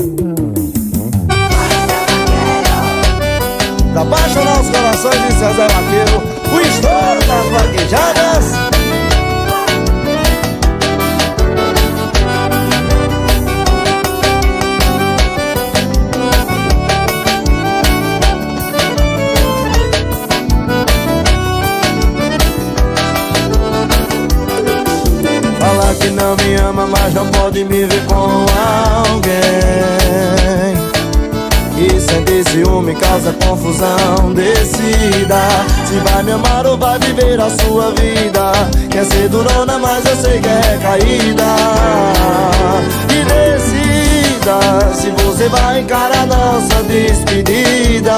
Pra apaixonar os corações de César Vaqueiro, o estouro das vaquejadas. Fala que não me ama, mas não pode me ver com alguém. E sentir ciúme causa confusão. Decida se vai me amar ou vai viver a sua vida. Quer ser durona, mas eu sei que é caída. E decida se você vai encarar nossa despedida.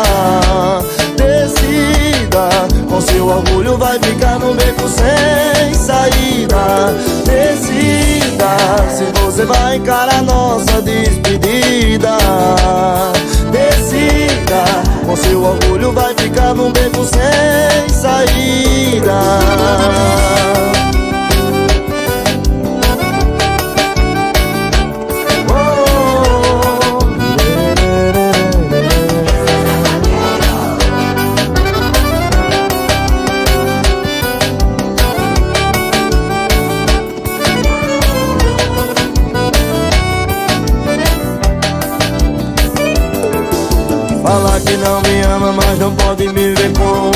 Decida, com seu orgulho vai ficar no beco sem saída. Decida se você vai encarar nossa despedida. Decida, com seu orgulho vai ficar num beco sem saída. Fala que não me ama, mas não pode me ver com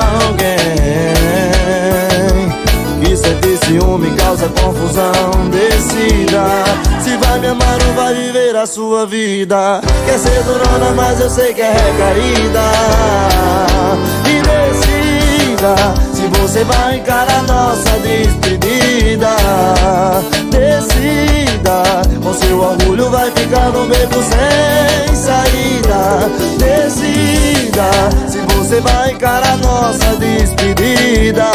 alguém. Que sentir ciúme causa confusão. Decida se vai me amar ou vai viver a sua vida. Quer ser durona, mas eu sei que é recaída. E decida se você vai encarar nossa despedida. Decida, com seu orgulho vai ficar no beco sem saída. Decida se você vai encarar nossa despedida.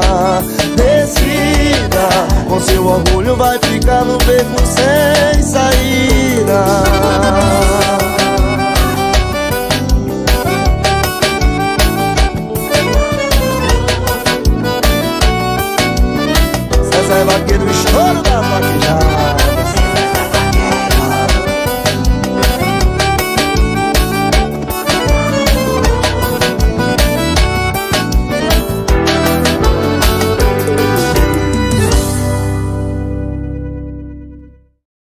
Decida, com seu orgulho vai ficar no beco sem saída. César Vaqueiro, estouro